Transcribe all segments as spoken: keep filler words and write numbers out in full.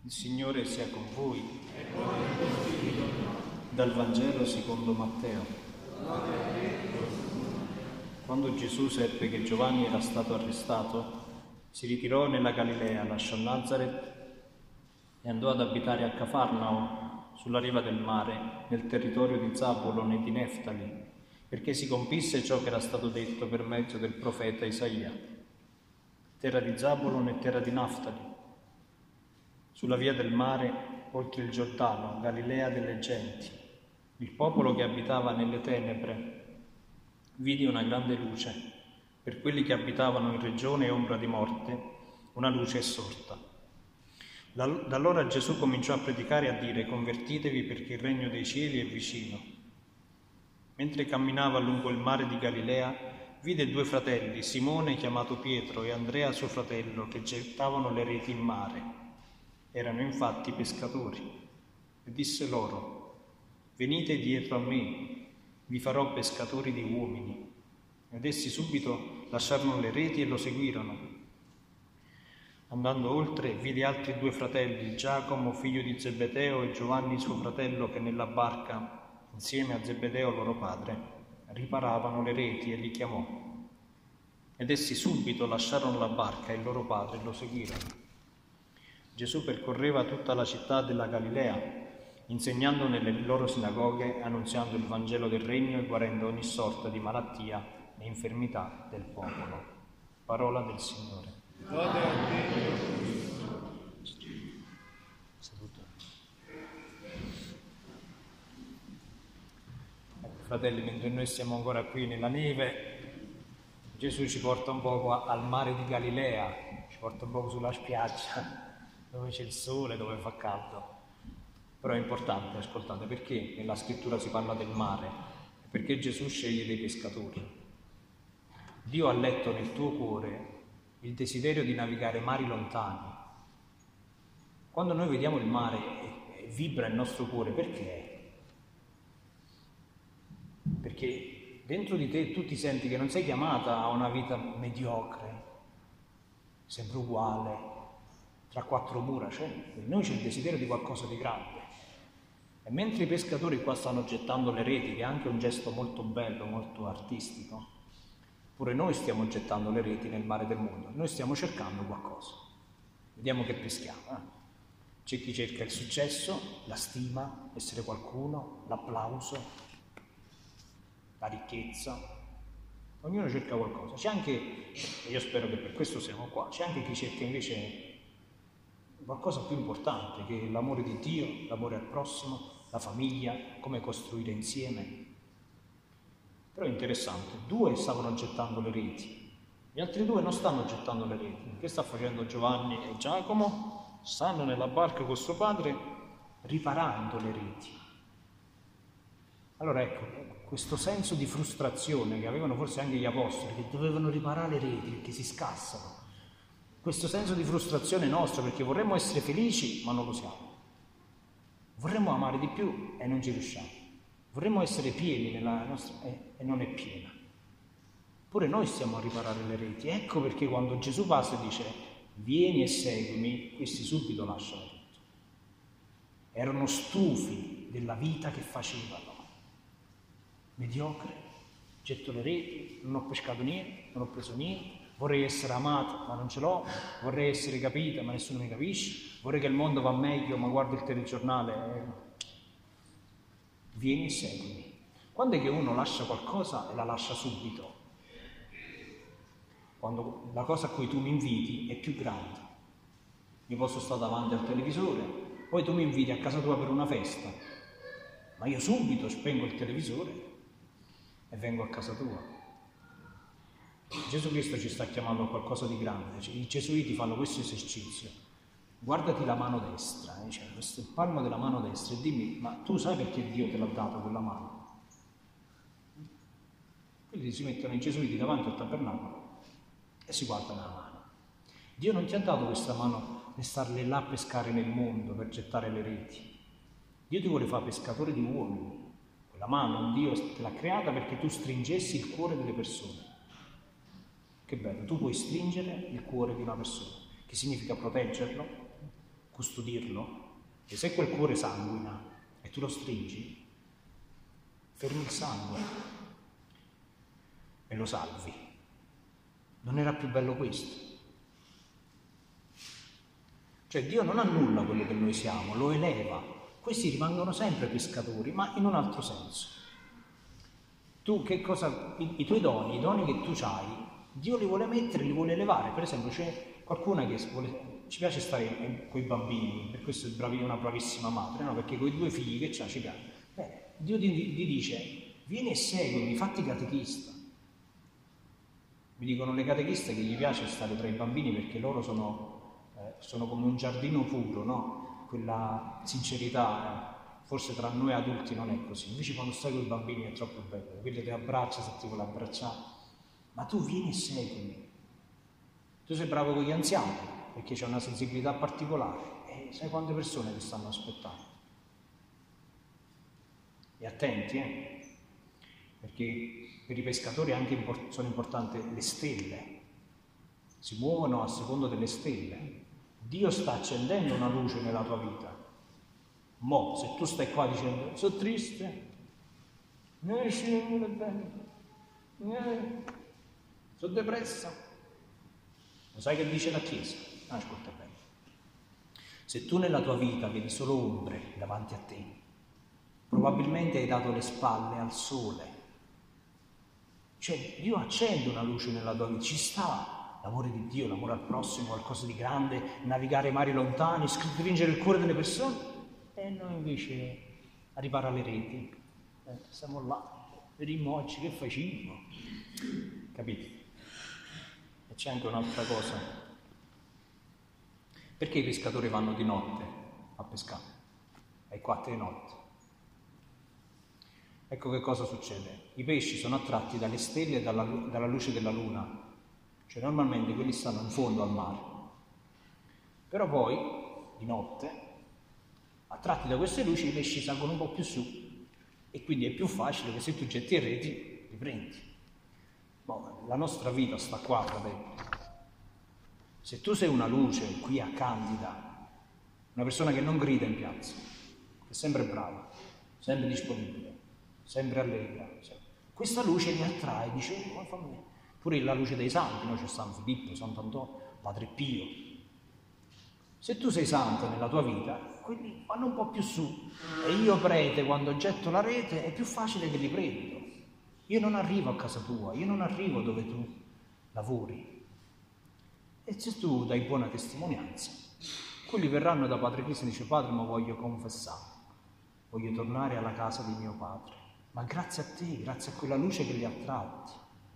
Il Signore sia con voi. Dal Vangelo secondo Matteo. Quando Gesù seppe che Giovanni era stato arrestato, si ritirò nella Galilea, lasciò Nazareth e andò ad abitare a Cafarnao, sulla riva del mare, nel territorio di Zabulon e di Neftali, perché si compisse ciò che era stato detto per mezzo del profeta Isaia. Terra di Zabulon e terra di Naftali, sulla via del mare, oltre il Giordano, Galilea delle genti. Il popolo che abitava nelle tenebre vide una grande luce. Per quelli che abitavano in regione ombra di morte, una luce è sorta. Da, da allora Gesù cominciò a predicare e a dire: convertitevi perché il regno dei cieli è vicino. Mentre camminava lungo il mare di Galilea, vide due fratelli, Simone chiamato Pietro e Andrea suo fratello, che gettavano le reti in mare. Erano infatti pescatori. E disse loro: venite dietro a me, vi farò pescatori di uomini. Ed essi subito lasciarono le reti e lo seguirono. Andando oltre, vide altri due fratelli, Giacomo, figlio di Zebedeo, e Giovanni suo fratello, che nella barca, insieme a Zebedeo loro padre, riparavano le reti, e li chiamò. Ed essi subito lasciarono la barca e il loro padre e lo seguirono. Gesù percorreva tutta la città della Galilea, insegnando nelle loro sinagoghe, annunziando il Vangelo del Regno e guarendo ogni sorta di malattia e infermità del popolo. Parola del Signore. Lode a te. Ecco, fratelli, mentre noi siamo ancora qui nella neve, Gesù ci porta un po' al mare di Galilea, ci porta un po' sulla spiaggia, dove c'è il sole, dove fa caldo. Però è importante, ascoltate, perché nella scrittura si parla del mare? Perché Gesù sceglie dei pescatori. Dio ha letto nel tuo cuore il desiderio di navigare mari lontani. Quando noi vediamo il mare e vibra il nostro cuore, perché? Perché dentro di te tu ti senti che non sei chiamata a una vita mediocre, sempre uguale, tra quattro mura, cioè in noi c'è il desiderio di qualcosa di grande. E mentre i pescatori qua stanno gettando le reti, che è anche un gesto molto bello, molto artistico, pure noi stiamo gettando le reti nel mare del mondo. Noi stiamo cercando qualcosa. Vediamo che peschiamo. Eh? C'è chi cerca il successo, la stima, essere qualcuno, l'applauso, la ricchezza. Ognuno cerca qualcosa. C'è anche, e io spero che per questo siamo qua, c'è anche chi cerca invece qualcosa più importante, che è l'amore di Dio, l'amore al prossimo, la famiglia, come costruire insieme. Però è interessante, due stavano gettando le reti, gli altri due non stanno gettando le reti. Che sta facendo Giovanni e Giacomo? Stanno nella barca con suo padre riparando le reti. Allora ecco, questo senso di frustrazione che avevano forse anche gli apostoli, che dovevano riparare le reti perché si scassano, questo senso di frustrazione nostro, perché vorremmo essere felici ma non lo siamo, vorremmo amare di più e non ci riusciamo, vorremmo essere pieni nella nostra e, e non è piena. Pure noi stiamo a riparare le reti. Ecco perché quando Gesù passa e dice vieni e seguimi, questi subito lasciano tutto. Erano stufi della vita che facevano, mediocre, getto le reti, non ho pescato niente, non ho preso niente. Vorrei essere amato, ma non ce l'ho. Vorrei essere capita, ma nessuno mi capisce. Vorrei che il mondo va meglio, ma guardo il telegiornale. Eh. Vieni e seguimi. Quando è che uno lascia qualcosa e la lascia subito? Quando la cosa a cui tu mi inviti è più grande. Io posso stare davanti al televisore, poi tu mi inviti a casa tua per una festa, ma io subito spengo il televisore e vengo a casa tua. Gesù Cristo ci sta chiamando a qualcosa di grande. I gesuiti fanno questo esercizio: guardati la mano destra, eh? Cioè, questo è il palmo della mano destra, e dimmi, ma tu sai perché Dio te l'ha dato quella mano? Quindi si mettono i gesuiti davanti al tabernacolo e si guardano la mano. Dio non ti ha dato questa mano per starle là a pescare nel mondo, per gettare le reti. Dio ti vuole fare pescatore di uomini. Quella mano Dio te l'ha creata perché tu stringessi il cuore delle persone. Che bello, tu puoi stringere il cuore di una persona, che significa proteggerlo, custodirlo, e se quel cuore sanguina e tu lo stringi, fermi il sangue e lo salvi. Non era più bello questo? Cioè Dio non annulla quello che noi siamo, lo eleva. Questi rimangono sempre pescatori, ma in un altro senso. Tu che cosa, i, i tuoi doni, i doni che tu hai, Dio li vuole mettere, li vuole elevare. Per esempio c'è qualcuna che vuole, ci piace stare con i bambini, per questo è bravi, una bravissima madre, no? Perché con i due figli che c'ha ci piace. Beh, Dio ti, ti dice, vieni e seguimi, fatti catechista. Mi dicono le catechiste che gli piace stare tra i bambini perché loro sono, eh, sono come un giardino puro, no? Quella sincerità, eh. Forse tra noi adulti non è così, invece quando stai con i bambini è troppo bello, quello ti abbraccia se ti vuole abbracciare, ma tu vieni e seguimi. Tu sei bravo con gli anziani perché c'è una sensibilità particolare e sai quante persone ti stanno aspettando. E attenti, eh? Perché per i pescatori anche import- sono importanti le stelle, si muovono a seconda delle stelle. Dio sta accendendo una luce nella tua vita. Mo, se tu stai qua dicendo, sono triste, non riesci a venire bene, eh, sono depressa, lo sai che dice la Chiesa? Ascolta bene. Se tu nella tua vita vedi solo ombre davanti a te, probabilmente hai dato le spalle al sole. Cioè, Dio accende una luce nella tua vita, ci sta l'amore di Dio, l'amore al prossimo, qualcosa di grande, navigare mari lontani, stringere il cuore delle persone. E noi invece a riparare le reti, eh, stiamo là, vedremo oggi che facciamo, capite? E c'è anche un'altra cosa, perché i pescatori vanno di notte a pescare? Ai quattro di notte. Ecco che cosa succede, i pesci sono attratti dalle stelle e dalla, dalla luce della luna, cioè normalmente quelli stanno in fondo al mare, però poi di notte, attratti da queste luci, i pesci salgono un po' più su e quindi è più facile che se tu getti le reti li prendi. Boh, la nostra vita sta qua, fratelli. Se tu sei una luce qui a Candida, una persona che non grida in piazza, che è sempre brava, sempre disponibile, sempre allegra, questa luce mi attrae, dice, oh, fammi. Pure la luce dei santi, no? C'è San Filippo, Sant'Antonio, Padre Pio. Se tu sei santo nella tua vita, quelli vanno un po' più su. E io prete, quando getto la rete, è più facile che li prendo. Io non arrivo a casa tua, io non arrivo dove tu lavori. E se tu dai buona testimonianza, quelli verranno da Padre Cristo e dice, Padre, ma voglio confessare, voglio tornare alla casa di mio padre. Ma grazie a te, grazie a quella luce che li ha attratti.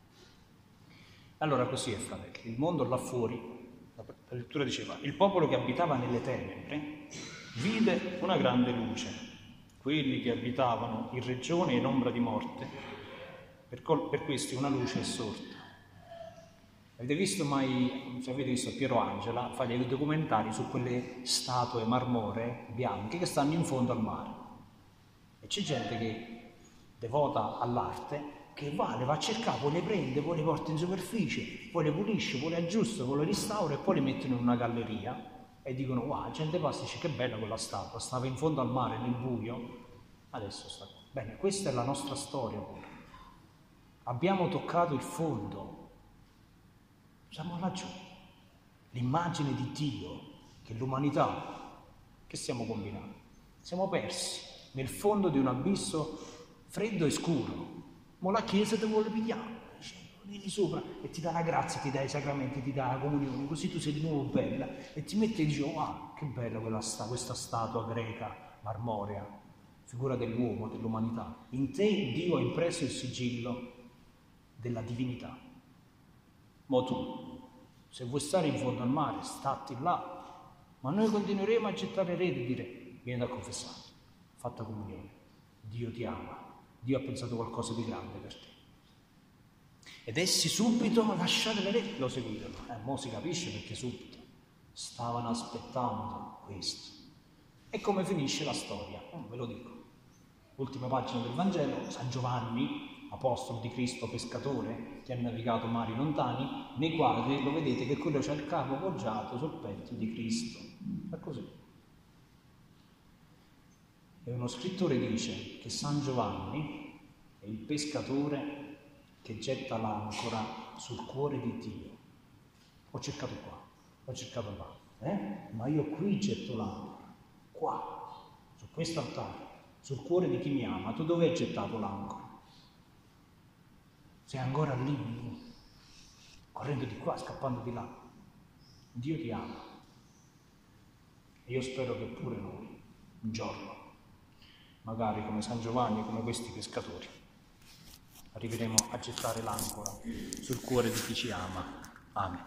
Allora così è, fratelli, il mondo là fuori, la lettura diceva, il popolo che abitava nelle tenebre vide una grande luce. Quelli che abitavano in regione in ombra di morte, per, col- per questi una luce è sorta. Avete visto mai, se avete visto Piero Angela, fa dei documentari su quelle statue marmoree bianche che stanno in fondo al mare. E c'è gente che, devota all'arte, che va, le va a cercare, poi le prende, poi le porta in superficie, poi le pulisce, poi le aggiusta, poi le restaura e poi le mettono in una galleria e dicono, wow, la gente passa e dice che bella quella statua, stava in fondo al mare nel buio, adesso sta qua. Bene, questa è la nostra storia pure. Abbiamo toccato il fondo, siamo laggiù. L'immagine di Dio, che l'umanità, che stiamo combinando? Siamo persi nel fondo di un abisso freddo e scuro. Ma la Chiesa ti vuole pigliare, vieni sopra e ti dà la grazia, ti dà i sacramenti, ti dà la comunione, così tu sei di nuovo bella e ti metti e dici, wow, che bella quella sta, questa statua greca, marmorea, figura dell'uomo, dell'umanità. In te Dio ha impresso il sigillo della divinità. Ma tu, se vuoi stare in fondo al mare, statti là, ma noi continueremo a gettare reti e dire, vieni da confessare, fatta comunione, Dio ti ama. Dio ha pensato qualcosa di grande per te. Ed essi subito, lasciate le reti, lo seguirono. Eh, mo si capisce perché subito stavano aspettando questo. E come finisce la storia? Oh, ve lo dico. Ultima pagina del Vangelo, San Giovanni, apostolo di Cristo, pescatore, che ha navigato mari lontani, nei quadri lo vedete che quello c'ha il capo poggiato sul petto di Cristo. È così. E uno scrittore dice che San Giovanni è il pescatore che getta l'ancora sul cuore di Dio. Ho cercato qua, ho cercato là, eh? Ma io qui getto l'ancora, qua, su questo altare, sul cuore di chi mi ama. Tu dove hai gettato l'ancora? Sei ancora lì, correndo di qua, scappando di là. Dio ti ama. E io spero che pure noi, un giorno, magari come San Giovanni, come questi pescatori, arriveremo a gettare l'ancora sul cuore di chi ci ama. Amen.